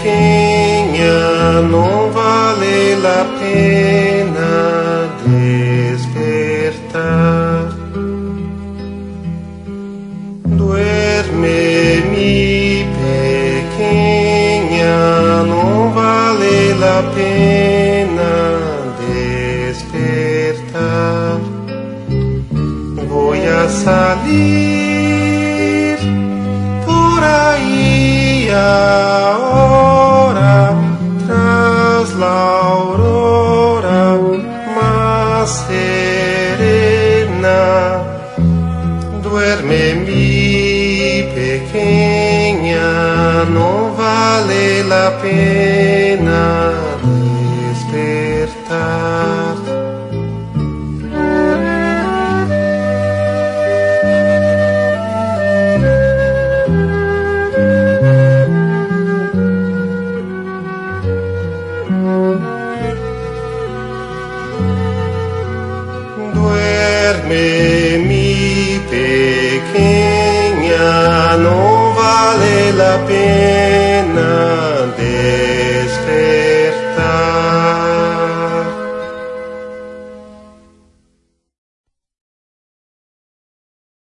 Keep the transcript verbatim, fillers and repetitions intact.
pequeña, no vale la pena despertar. Duerme mi pequeña, no vale la pena despertar. Voy a salir por ahí ahora, tras la aurora más serena. Duerme mi pequeña, no vale la pena despertar. Duerme mi pequeña, no vale la pena de